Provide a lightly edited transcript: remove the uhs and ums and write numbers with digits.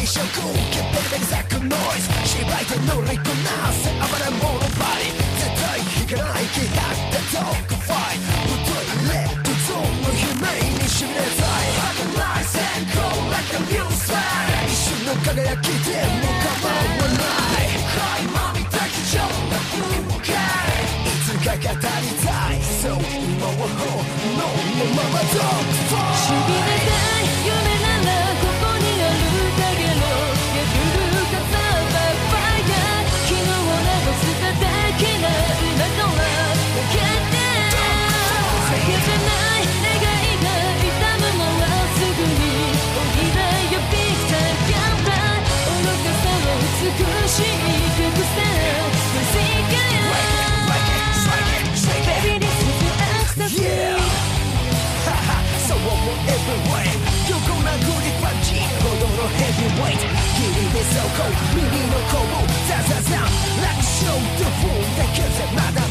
食ケベルベル咲くノイズ芝居で乗りこなせ暴れん坊のバディ絶対引かない気迫でドッグファイトぶといレッドゾーンの悲鳴にしびれたい儚い閃光 like a new slide 一瞬の輝きでも構わないはいまみた気丈な風景いつか語りたいそう今はほんのままドッグファイトしびれたい夢ならここにあるだけのやるかさばファイヤー昨日を残すただけな今から分けて叫べない願いが痛むのはすぐにおいでよビッグタイムキャンパー愚かさを美しい曲線無事がBaby this is the ecstasy So everywhere 横殴りパンチほどのヘビーウェイト霧で走行耳の鼓舞ザザザ楽勝と踏んだけでまだ